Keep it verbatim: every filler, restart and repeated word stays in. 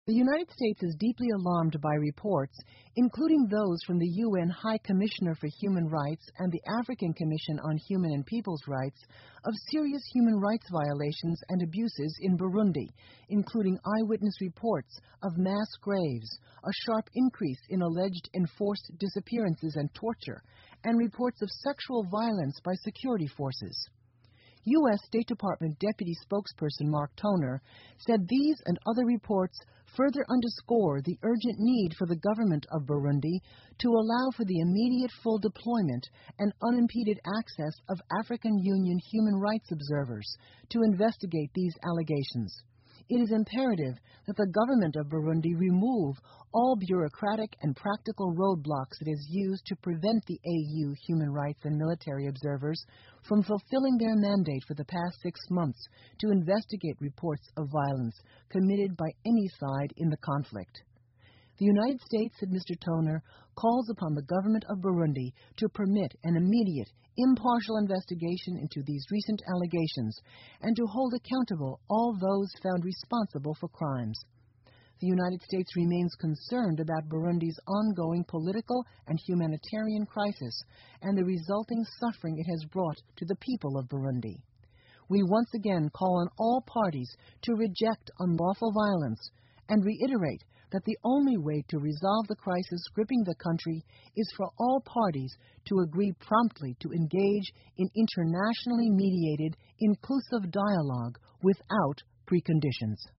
The United States is deeply alarmed by reports, including those from the U N High Commissioner for Human Rights and the African Commission on Human and People's Rights, of serious human rights violations and abuses in Burundi, including eyewitness reports of mass graves, a sharp increase in alleged enforced disappearances and torture, and reports of sexual violence by security forces. U S State Department Deputy Spokesperson Mark Toner said these and other reports further underscore the urgent need for the government of Burundi to allow for the immediate full deployment and unimpeded access of African Union human rights observers to investigate these allegations. It is imperative that the government of Burundi remove all bureaucratic and practical roadblocks it has used to prevent the A U human rights and military observers from fulfilling their mandate for the past six months to investigate reports of violence committed by any side in the conflict. The United States, said Mister Toner, calls upon the government of Burundi to permit an immediate, impartial investigation into these recent allegations and to hold accountable all those found responsible for crimes. The United States remains concerned about Burundi's ongoing political and humanitarian crisis and the resulting suffering it has brought to the people of Burundi. We once again call on all parties to reject unlawful violence and reiterate that the only way to resolve the crisis gripping the country is for all parties to agree promptly to engage in internationally mediated, inclusive dialogue without preconditions.